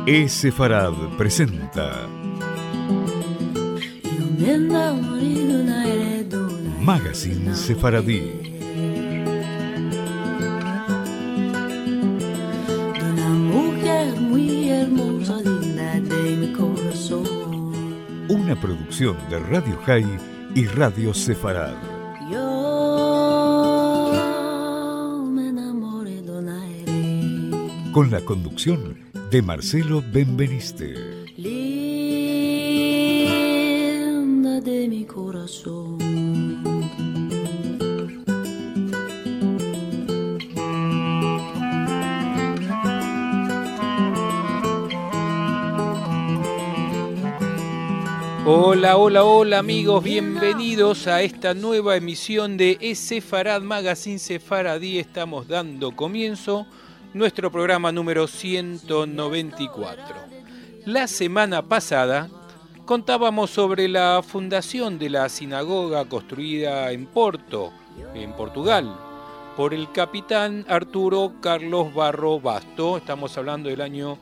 Sefarad presenta Magazine Sefaradí. Una producción de Radio High y Radio Sefarad. Con la conducción de Marcelo Benveniste. Linda de mi corazón. Hola amigos, bienvenidos a esta nueva emisión de Sefarad Magazine Sefaradí. Estamos dando comienzo nuestro programa número 194. La semana pasada contábamos sobre la fundación de la sinagoga construida en Porto, en Portugal, por el capitán Arturo Carlos Barro Basto. Estamos hablando del año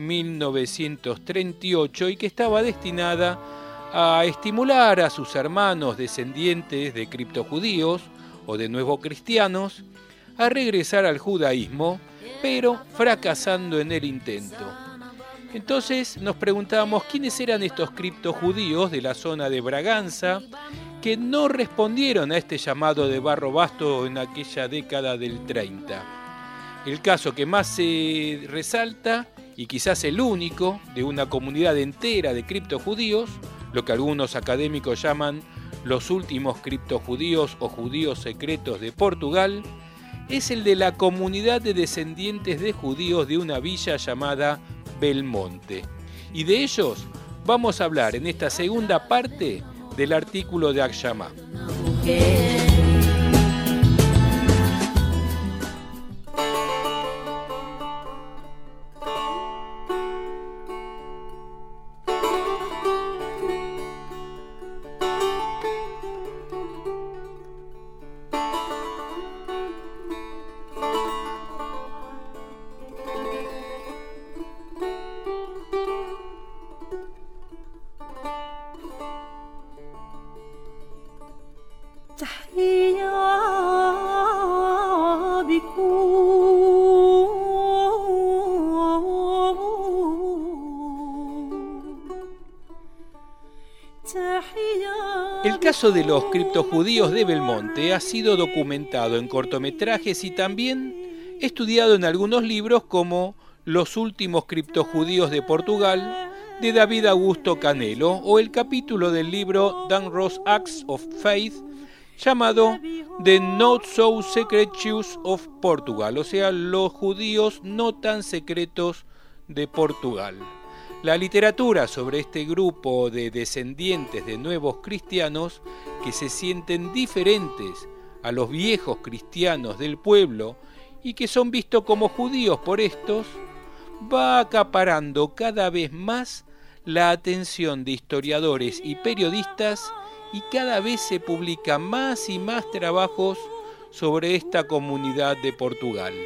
1938 y que estaba destinada a estimular a sus hermanos descendientes de criptojudíos o de nuevos cristianos a regresar al judaísmo, pero fracasando en el intento. Entonces nos preguntábamos quiénes eran estos criptojudíos de la zona de Braganza que no respondieron a este llamado de Barro Basto en aquella década del 30. El caso que más se resalta, y quizás el único, de una comunidad entera de criptojudíos, lo que algunos académicos llaman los últimos criptojudíos o judíos secretos de Portugal, es el de la comunidad de descendientes de judíos de una villa llamada Belmonte. Y de ellos vamos a hablar en esta segunda parte del artículo de Akshama. El caso de los criptojudíos de Belmonte ha sido documentado en cortometrajes y también estudiado en algunos libros como Los últimos criptojudíos de Portugal, de David Augusto Canelo, o el capítulo del libro Dan Ross Acts of Faith, llamado The Not So Secret Jews of Portugal, o sea, los judíos no tan secretos de Portugal. La literatura sobre este grupo de descendientes de nuevos cristianos que se sienten diferentes a los viejos cristianos del pueblo y que son vistos como judíos por estos, va acaparando cada vez más la atención de historiadores y periodistas, y cada vez se publican más y más trabajos sobre esta comunidad de Portugal.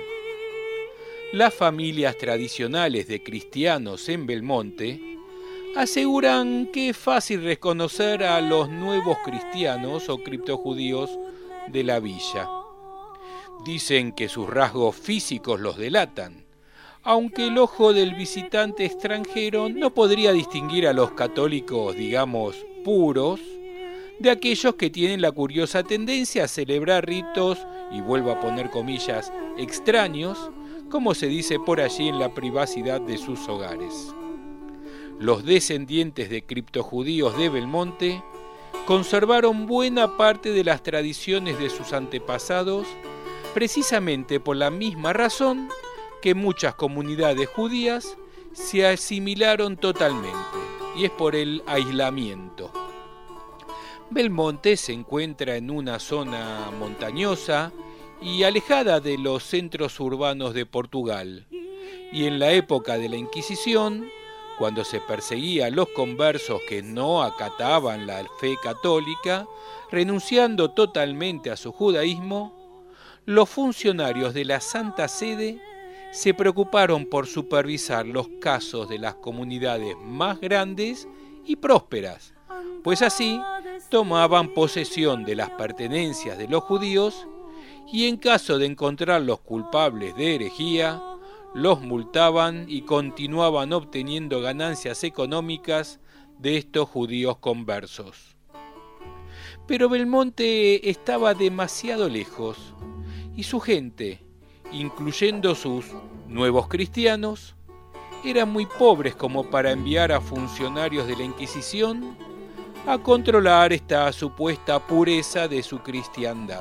Las familias tradicionales de cristianos en Belmonte aseguran que es fácil reconocer a los nuevos cristianos o criptojudíos de la villa. Dicen que sus rasgos físicos los delatan, aunque el ojo del visitante extranjero no podría distinguir a los católicos, digamos, puros, de aquellos que tienen la curiosa tendencia a celebrar ritos, y vuelvo a poner comillas, extraños, como se dice por allí, en la privacidad de sus hogares. Los descendientes de criptojudíos de Belmonte conservaron buena parte de las tradiciones de sus antepasados, precisamente por la misma razón que muchas comunidades judías se asimilaron totalmente, y es por el aislamiento. Belmonte se encuentra en una zona montañosa y alejada de los centros urbanos de Portugal, y en la época de la Inquisición, cuando se perseguía a los conversos que no acataban la fe católica, renunciando totalmente a su judaísmo, los funcionarios de la Santa Sede se preocuparon por supervisar los casos de las comunidades más grandes y prósperas, pues así tomaban posesión de las pertenencias de los judíos y en caso de encontrarlos culpables de herejía, los multaban y continuaban obteniendo ganancias económicas de estos judíos conversos. Pero Belmonte estaba demasiado lejos y su gente, incluyendo sus nuevos cristianos, eran muy pobres como para enviar a funcionarios de la Inquisición a controlar esta supuesta pureza de su cristiandad.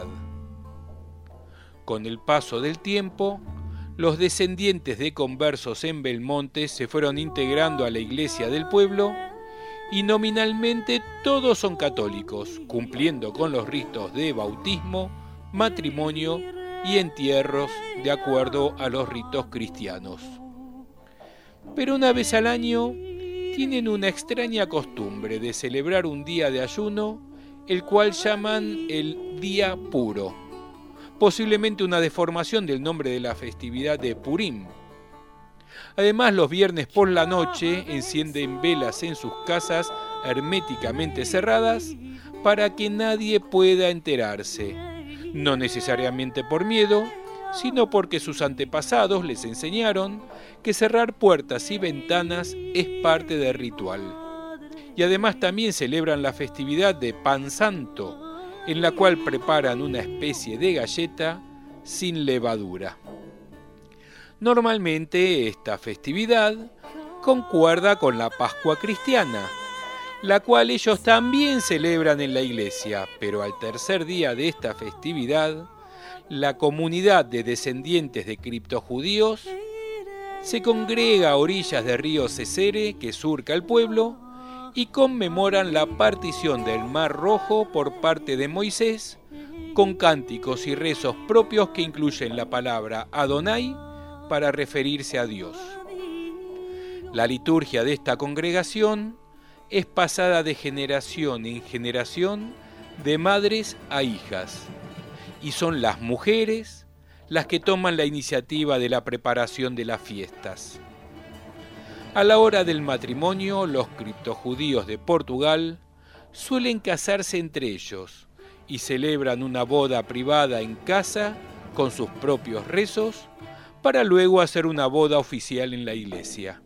Con el paso del tiempo, los descendientes de conversos en Belmonte se fueron integrando a la iglesia del pueblo y nominalmente todos son católicos, cumpliendo con los ritos de bautismo, matrimonio y entierros de acuerdo a los ritos cristianos. Pero una vez al año tienen una extraña costumbre de celebrar un día de ayuno, el cual llaman el Día Puro, posiblemente una deformación del nombre de la festividad de Purim. Además, los viernes por la noche encienden velas en sus casas herméticamente cerradas para que nadie pueda enterarse, no necesariamente por miedo, sino porque sus antepasados les enseñaron que cerrar puertas y ventanas es parte del ritual. Y además también celebran la festividad de Pan Santo, en la cual preparan una especie de galleta sin levadura. Normalmente esta festividad concuerda con la Pascua cristiana, la cual ellos también celebran en la iglesia, pero al tercer día de esta festividad, la comunidad de descendientes de criptojudíos se congrega a orillas del río Cesere, que surca el pueblo, y conmemoran la partición del Mar Rojo por parte de Moisés, con cánticos y rezos propios que incluyen la palabra Adonai para referirse a Dios. La liturgia de esta congregación es pasada de generación en generación, de madres a hijas, y son las mujeres las que toman la iniciativa de la preparación de las fiestas. A la hora del matrimonio, los criptojudíos de Portugal suelen casarse entre ellos y celebran una boda privada en casa con sus propios rezos para luego hacer una boda oficial en la iglesia.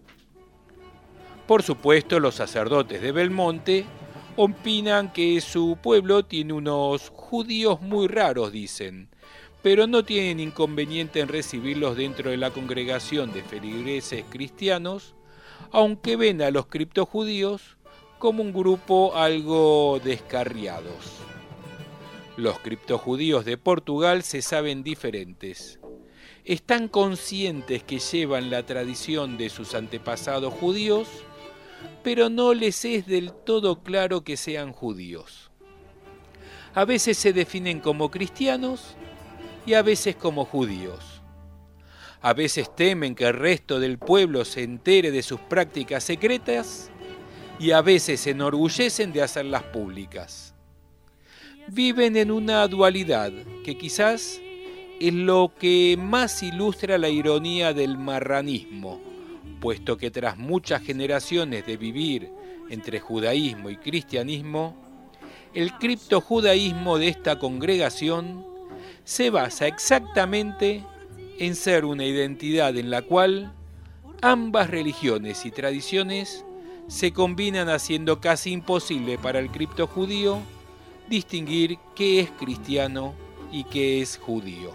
Por supuesto, los sacerdotes de Belmonte opinan que su pueblo tiene unos judíos muy raros, dicen, pero no tienen inconveniente en recibirlos dentro de la congregación de feligreses cristianos, aunque ven a los criptojudíos como un grupo algo descarriados. Los criptojudíos de Portugal se saben diferentes. Están conscientes que llevan la tradición de sus antepasados judíos, pero no les es del todo claro que sean judíos. A veces se definen como cristianos y a veces como judíos. A veces temen que el resto del pueblo se entere de sus prácticas secretas y a veces se enorgullecen de hacerlas públicas. Viven en una dualidad que quizás es lo que más ilustra la ironía del marranismo, puesto que tras muchas generaciones de vivir entre judaísmo y cristianismo, el criptojudaísmo de esta congregación se basa exactamente en ser una identidad en la cual ambas religiones y tradiciones se combinan, haciendo casi imposible para el criptojudío distinguir qué es cristiano y qué es judío.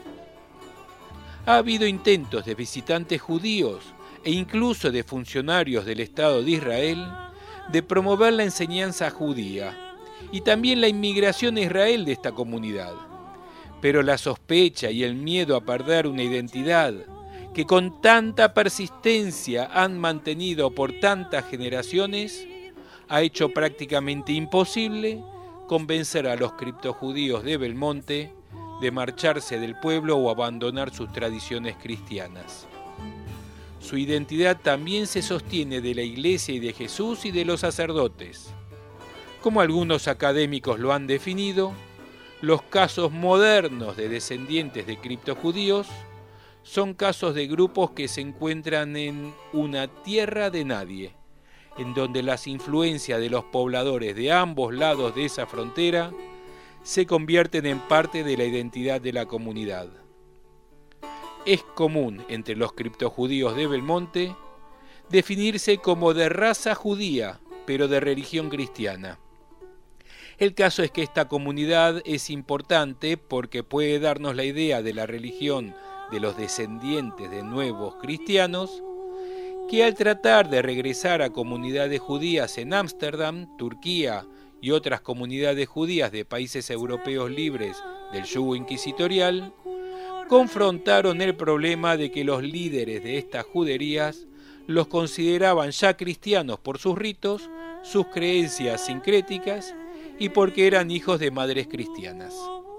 Ha habido intentos de visitantes judíos e incluso de funcionarios del Estado de Israel de promover la enseñanza judía y también la inmigración a Israel de esta comunidad. Pero la sospecha y el miedo a perder una identidad que con tanta persistencia han mantenido por tantas generaciones ha hecho prácticamente imposible convencer a los criptojudíos de Belmonte de marcharse del pueblo o abandonar sus tradiciones cristianas. Su identidad también se sostiene de la Iglesia y de Jesús y de los sacerdotes. Como algunos académicos lo han definido, los casos modernos de descendientes de criptojudíos son casos de grupos que se encuentran en una tierra de nadie, en donde las influencias de los pobladores de ambos lados de esa frontera se convierten en parte de la identidad de la comunidad. Es común entre los criptojudíos de Belmonte definirse como de raza judía, pero de religión cristiana. El caso es que esta comunidad es importante porque puede darnos la idea de la religión de los descendientes de nuevos cristianos, que al tratar de regresar a comunidades judías en Ámsterdam, Turquía y otras comunidades judías de países europeos libres del yugo inquisitorial, confrontaron el problema de que los líderes de estas juderías los consideraban ya cristianos por sus ritos, sus creencias sincréticas y porque eran hijos de madres cristianas.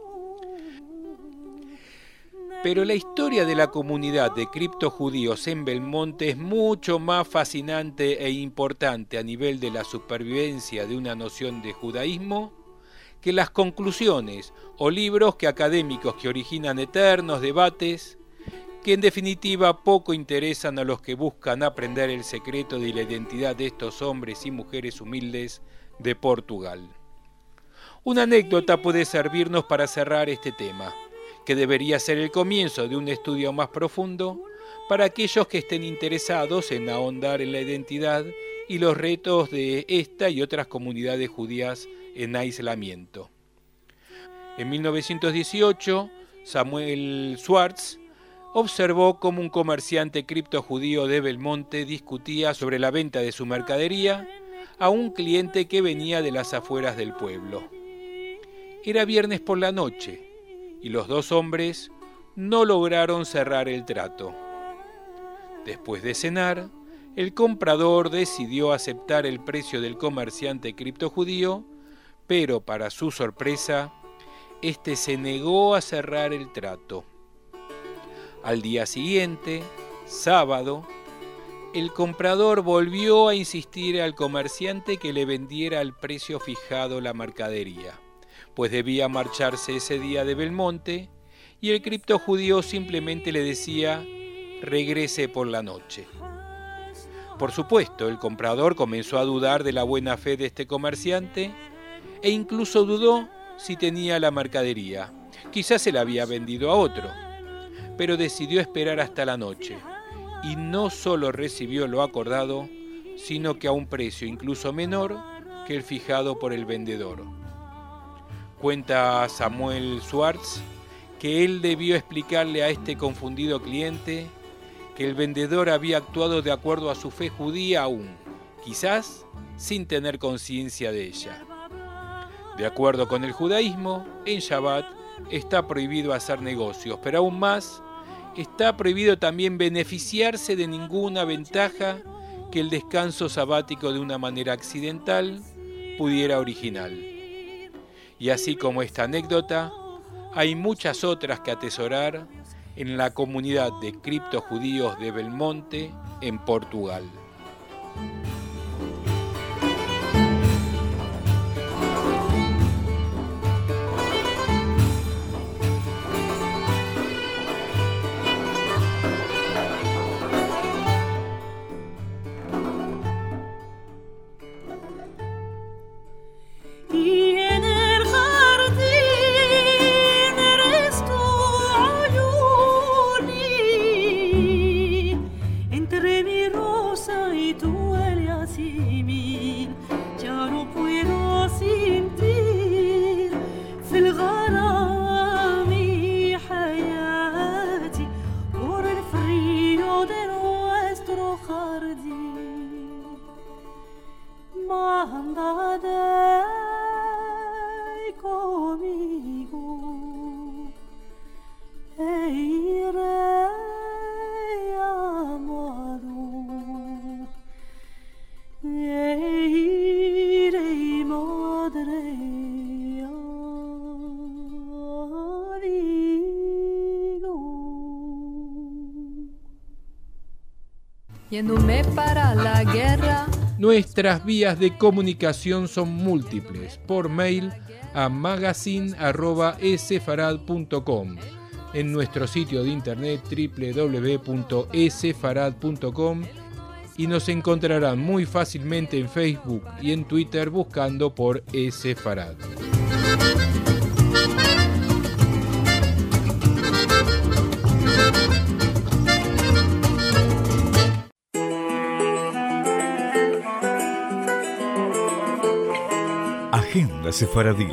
Pero la historia de la comunidad de criptojudíos en Belmonte es mucho más fascinante e importante a nivel de la supervivencia de una noción de judaísmo que las conclusiones o libros que académicos que originan eternos debates que en definitiva poco interesan a los que buscan aprender el secreto de la identidad de estos hombres y mujeres humildes de Portugal. Una anécdota puede servirnos para cerrar este tema, que debería ser el comienzo de un estudio más profundo para aquellos que estén interesados en ahondar en la identidad y los retos de esta y otras comunidades judías en aislamiento. En 1918, Samuel Schwartz observó cómo un comerciante criptojudío de Belmonte discutía sobre la venta de su mercadería a un cliente que venía de las afueras del pueblo. Era viernes por la noche y los dos hombres no lograron cerrar el trato. Después de cenar, el comprador decidió aceptar el precio del comerciante criptojudío, pero para su sorpresa, este se negó a cerrar el trato. Al día siguiente, sábado, el comprador volvió a insistir al comerciante que le vendiera al precio fijado la mercadería, pues debía marcharse ese día de Belmonte, y el criptojudío simplemente le decía: regrese por la noche. Por supuesto, el comprador comenzó a dudar de la buena fe de este comerciante e incluso dudó si tenía la mercadería. Quizás se la había vendido a otro, pero decidió esperar hasta la noche y no solo recibió lo acordado, sino que a un precio incluso menor que el fijado por el vendedor. Cuenta Samuel Schwartz que él debió explicarle a este confundido cliente que el vendedor había actuado de acuerdo a su fe judía aún, quizás sin tener conciencia de ella. De acuerdo con el judaísmo, en Shabbat está prohibido hacer negocios, pero aún más, está prohibido también beneficiarse de ninguna ventaja que el descanso sabático de una manera accidental pudiera originar. Y así como esta anécdota, hay muchas otras que atesorar en la comunidad de criptojudíos de Belmonte, en Portugal. Yéndome para la guerra. Nuestras vías de comunicación son múltiples. Por mail a magazine@esfarad.com, en nuestro sitio de internet www.esefarad.com y nos encontrarán muy fácilmente en Facebook y en Twitter buscando por Esefarad. Agenda Sefaradí.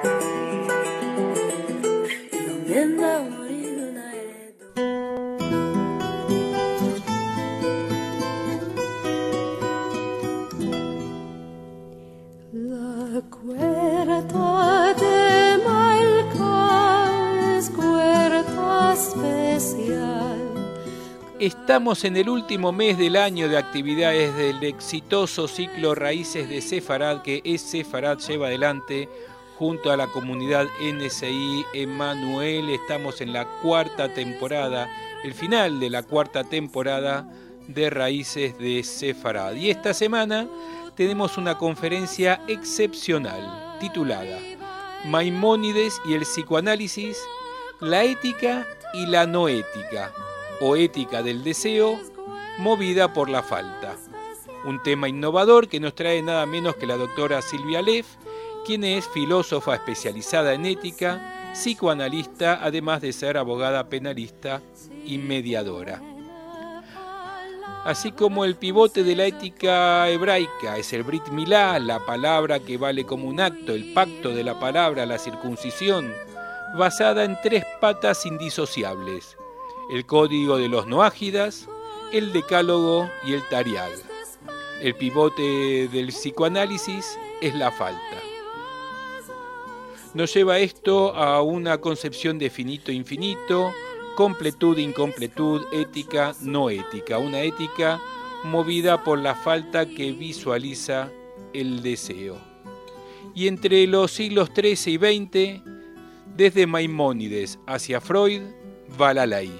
Estamos en el último mes del año de actividades del exitoso ciclo Raíces de Sefarad que Esefarad lleva adelante junto a la comunidad NSI Emmanuel. Estamos en la cuarta temporada, el final de la cuarta temporada de Raíces de Sefarad. Y esta semana tenemos una conferencia excepcional titulada Maimónides y el psicoanálisis, la ética y la no ética, o ética del deseo, movida por la falta. Un tema innovador que nos trae nada menos que la doctora Silvia Leff, quien es filósofa especializada en ética, psicoanalista, además de ser abogada penalista y mediadora. Así como el pivote de la ética hebraica es el Brit Milá, la palabra que vale como un acto, el pacto de la palabra, la circuncisión, basada en 3 patas indisociables: el código de los noágidas, el decálogo y el tariag. El pivote del psicoanálisis es la falta. Nos lleva esto a una concepción de finito-infinito, completud-incompletud, ética, no ética. Una ética movida por la falta que visualiza el deseo. Y entre los siglos XIII y XX, desde Maimónides hacia Freud, va la ley.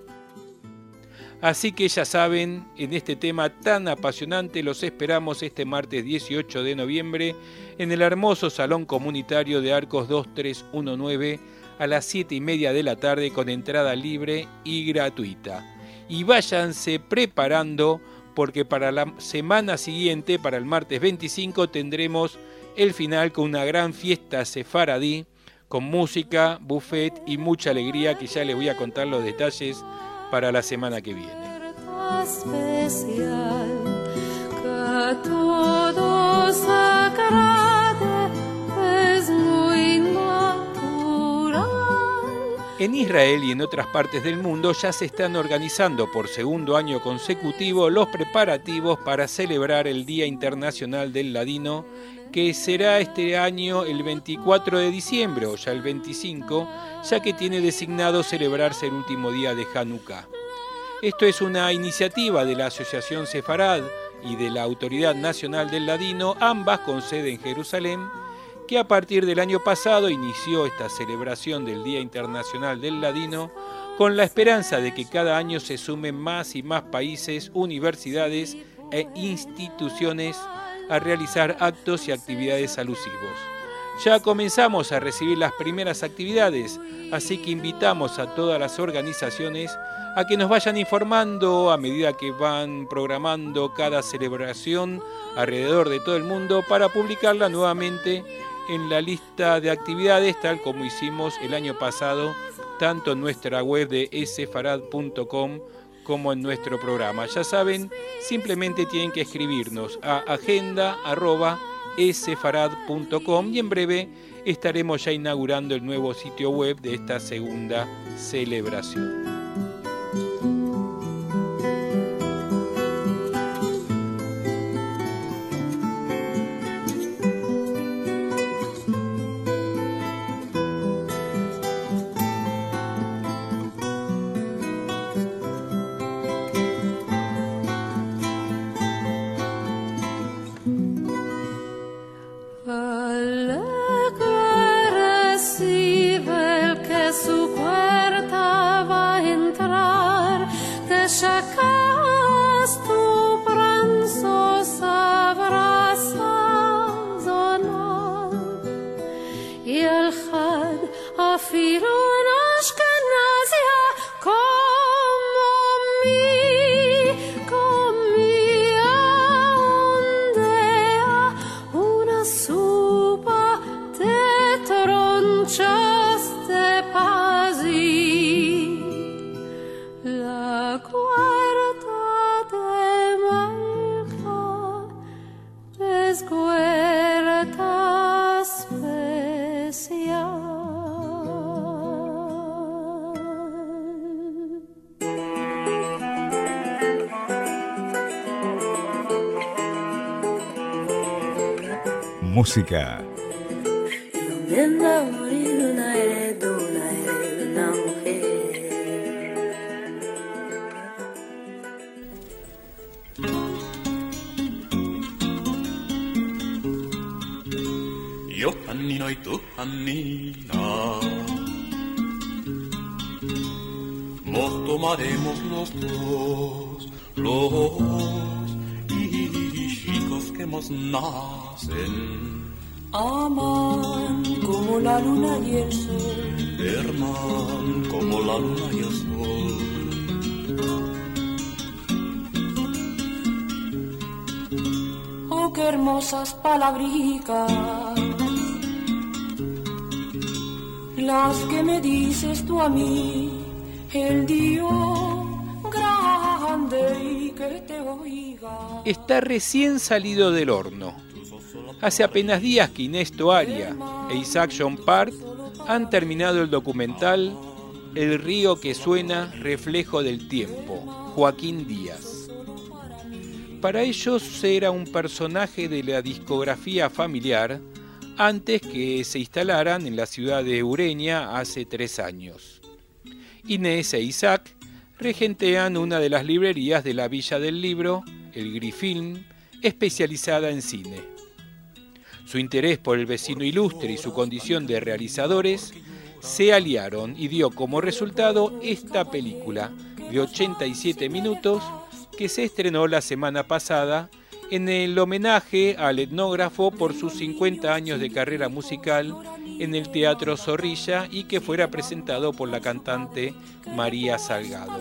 Así que ya saben, en este tema tan apasionante los esperamos este martes 18 de noviembre en el hermoso Salón Comunitario de Arcos 2319 a las 7:30 de la tarde con entrada libre y gratuita. Y váyanse preparando porque para la semana siguiente, para el martes 25, tendremos el final con una gran fiesta sefaradí con música, buffet y mucha alegría que ya les voy a contar los detalles para la semana que viene. En Israel y en otras partes del mundo ya se están organizando por segundo año consecutivo los preparativos para celebrar el Día Internacional del Ladino, que será este año el 24 de diciembre o ya el 25, ya que tiene designado celebrarse el último día de Hanukkah. Esto es una iniciativa de la Asociación Sefarad y de la Autoridad Nacional del Ladino, ambas con sede en Jerusalén, que a partir del año pasado inició esta celebración del Día Internacional del Ladino con la esperanza de que cada año se sumen más y más países, universidades e instituciones a realizar actos y actividades alusivos. Ya comenzamos a recibir las primeras actividades, así que invitamos a todas las organizaciones a que nos vayan informando a medida que van programando cada celebración alrededor de todo el mundo para publicarla nuevamente en la lista de actividades, tal como hicimos el año pasado, tanto en nuestra web de esefarad.com como en nuestro programa. Ya saben, simplemente tienen que escribirnos a agenda@esefarad.com y en breve estaremos ya inaugurando el nuevo sitio web de esta segunda celebración. Su puerta va a entrar música. Yo Hanina y tú Hanina, nos tomaremos los hijos que nos nacen. Aman como la luna y el sol, Herman como la luna y el sol. Oh, qué hermosas palabricas, las que me dices tú a mí, el Dios grande y que te oiga. Está recién salido del horno. Hace apenas días que Inés Toaria e Isaac Jompard han terminado el documental El río que suena, reflejo del tiempo, Joaquín Díaz. Para ellos era un personaje de la discografía familiar antes que se instalaran en la ciudad de Ureña hace 3 años. Inés e Isaac regentean una de las librerías de la Villa del Libro, el Grifilm, especializada en cine. Su interés por el vecino ilustre y su condición de realizadores se aliaron y dio como resultado esta película de 87 minutos que se estrenó la semana pasada en el homenaje al etnógrafo por sus 50 años de carrera musical en el Teatro Zorrilla y que fuera presentado por la cantante María Salgado.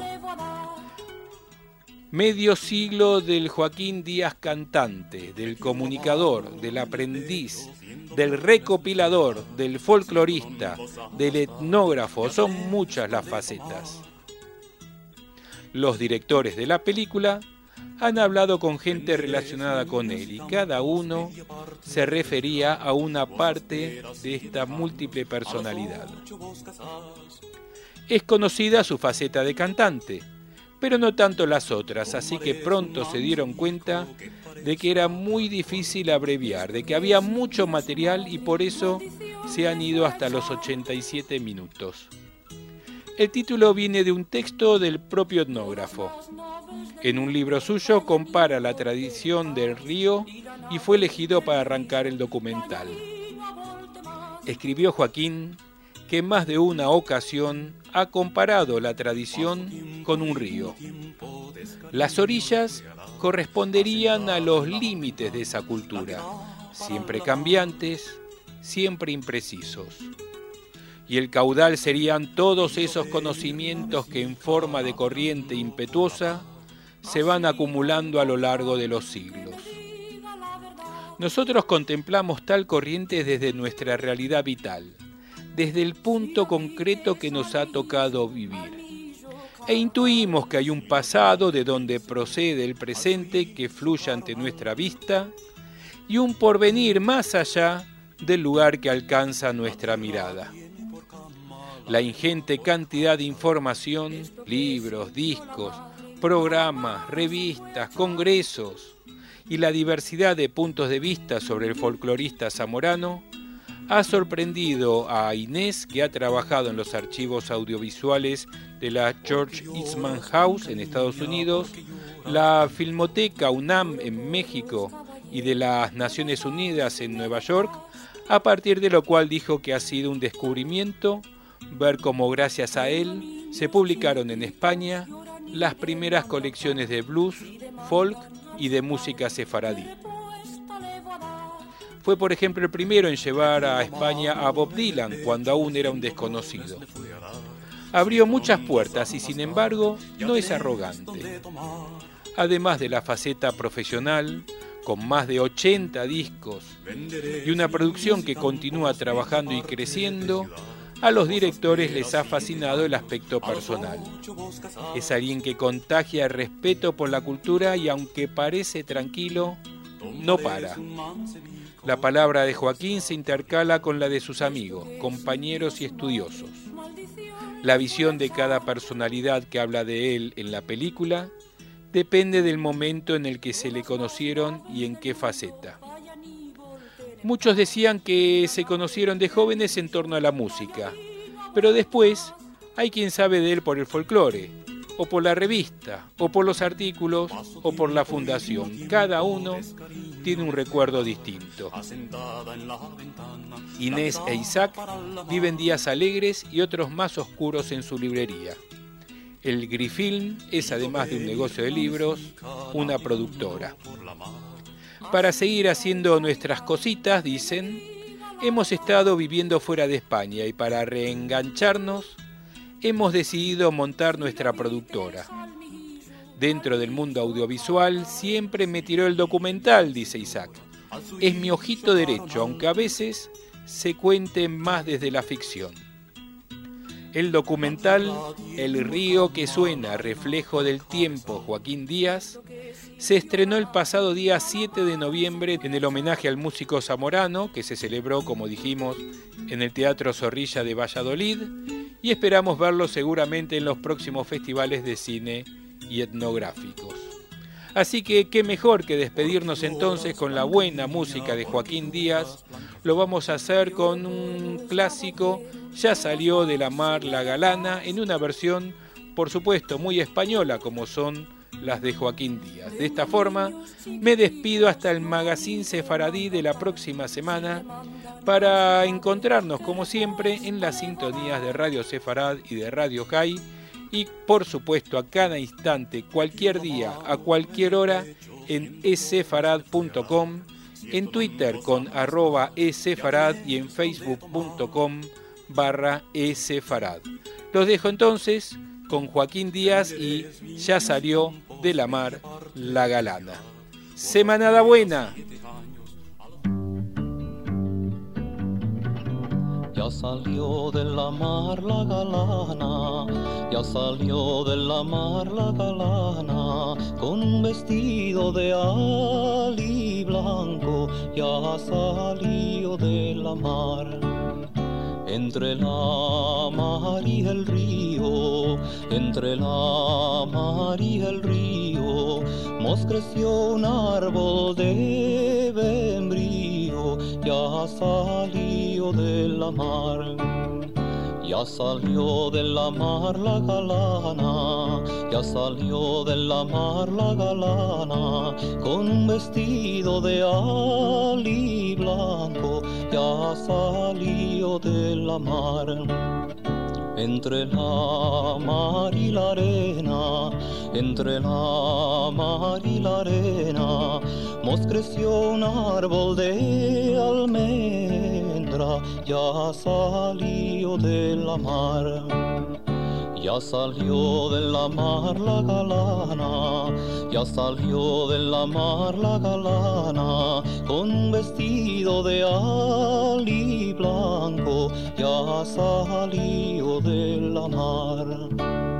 Medio siglo del Joaquín Díaz cantante, del comunicador, del aprendiz, del recopilador, del folclorista, del etnógrafo, son muchas las facetas. Los directores de la película han hablado con gente relacionada con él y cada uno se refería a una parte de esta múltiple personalidad. Es conocida su faceta de cantante, pero no tanto las otras, así que pronto se dieron cuenta de que era muy difícil abreviar, de que había mucho material y por eso se han ido hasta los 87 minutos. El título viene de un texto del propio etnógrafo. En un libro suyo compara la tradición del río y fue elegido para arrancar el documental. Escribió Joaquín que en más de una ocasión ha comparado la tradición con un río. Las orillas corresponderían a los límites de esa cultura, siempre cambiantes, siempre imprecisos. Y el caudal serían todos esos conocimientos que en forma de corriente impetuosa se van acumulando a lo largo de los siglos. Nosotros contemplamos tal corriente desde nuestra realidad vital, desde el punto concreto que nos ha tocado vivir. E intuimos que hay un pasado de donde procede el presente que fluye ante nuestra vista y un porvenir más allá del lugar que alcanza nuestra mirada. La ingente cantidad de información, libros, discos, programas, revistas, congresos y la diversidad de puntos de vista sobre el folclorista zamorano ha sorprendido a Inés, que ha trabajado en los archivos audiovisuales de la George Eastman House en Estados Unidos, la Filmoteca UNAM en México y de las Naciones Unidas en Nueva York, a partir de lo cual dijo que ha sido un descubrimiento ver cómo gracias a él se publicaron en España las primeras colecciones de blues, folk y de música sefaradí. Fue, por ejemplo, el primero en llevar a España a Bob Dylan cuando aún era un desconocido. Abrió muchas puertas y, sin embargo, no es arrogante. Además de la faceta profesional, con más de 80 discos y una producción que continúa trabajando y creciendo, a los directores les ha fascinado el aspecto personal. Es alguien que contagia respeto por la cultura y, aunque parece tranquilo, no para. La palabra de Joaquín se intercala con la de sus amigos, compañeros y estudiosos. La visión de cada personalidad que habla de él en la película depende del momento en el que se le conocieron y en qué faceta. Muchos decían que se conocieron de jóvenes en torno a la música, pero después hay quien sabe de él por el folclore, o por la revista, o por los artículos, o por la fundación. Cada uno tiene un recuerdo distinto. Inés e Isaac viven días alegres y otros más oscuros en su librería. El Grifilm es, además de un negocio de libros, una productora. Para seguir haciendo nuestras cositas, dicen, hemos estado viviendo fuera de España y para reengancharnos hemos decidido montar nuestra productora. Dentro del mundo audiovisual siempre me tiró el documental, dice Isaac. Es mi ojito derecho, aunque a veces se cuente más desde la ficción. El documental El río que suena, reflejo del tiempo, Joaquín Díaz, se estrenó el pasado día 7 de noviembre en el homenaje al músico zamorano, que se celebró, como dijimos, en el Teatro Zorrilla de Valladolid, y esperamos verlo seguramente en los próximos festivales de cine y etnográficos. Así que qué mejor que despedirnos entonces con la buena música de Joaquín Díaz. Lo vamos a hacer con un clásico, Ya salió de la mar la galana, en una versión, por supuesto, muy española como son las de Joaquín Díaz. De esta forma, me despido hasta el Magazín Sefaradí de la próxima semana para encontrarnos, como siempre, en las sintonías de Radio Sefarad y de Radio Jai y, por supuesto, a cada instante, cualquier día, a cualquier hora, en esefarad.com, en Twitter con @esefarad y en facebook.com/esefarad. Los dejo entonces con Joaquín Díaz y Ya salió de la mar la galana. Semanada buena. Ya salió de la mar la galana, ya salió de la mar la galana, con un vestido de ali blanco, ya salió de la mar. Entre la mar y el río, entre la mar y el río, mos creció un árbol de membrillo, ya salió de la mar. Ya salió de la mar la galana, ya salió de la mar la galana, con un vestido de ali blanco, ya salió de la mar. Entre la mar y la arena, entre la mar y la arena, mos creció un árbol de almendra, ya salió de la mar. Ya salió de la mar la galana, ya salió de la mar la galana, con un vestido de ali blanco, ya salió de la mar.